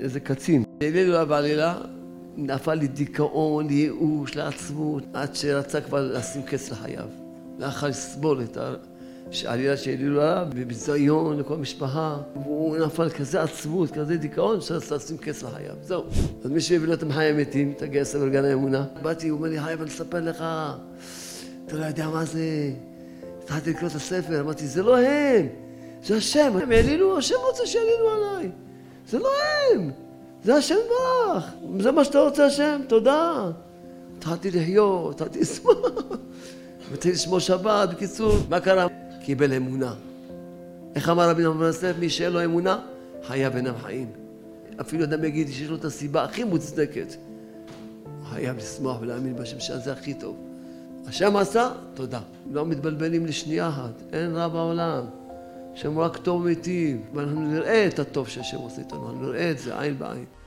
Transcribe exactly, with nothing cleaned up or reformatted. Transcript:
איזה קצין. העלינו לה בעלילה, נפל לי דיכאון, ייאוש, לעצמות, עד שרצה כבר לשים קץ לחייו. לאחר לסבול את העלילה שהעלינו לה, בביזיון לכל משפחה, והוא נפל כזה עצמות, כזה דיכאון, שרצה לשים קץ לחייו. זהו. אז מי שהביא לו את המחי המתים, תגיע ספר גן האמונה. באתי, הוא אומר לי, חייב, אני אספר לך. אתה לא יודע מה זה. התחלתי לקרוא את הספר, אמרתי, זה לא הם. זה השם. הם העלינו, השם רוצה שיעלינו עליי. זה לא הם. זה השם בך. זה מה שאתה רוצה, השם. תודה. התחלתי לחיות, התחלתי לשמוח. התחלתי לשמור שבת, בקיצור. מה קרה? קיבל אמונה. איך אמר רבי נחמן יוסף? מי שאין לו אמונה, חייב אינם חיים. אפילו אדם יגיד שיש לו את הסיבה הכי מוצדקת. חייב לשמוח ולהאמין בשם שזה הכי טוב. השם עשה, תודה. לא מתבלבלים לשנייה אחת. אין רע בעולם. השם רק טוב ומיטיב. ואנחנו נראה את הטוב שהשם עושה איתנו. אנחנו נראה את זה עין בעין.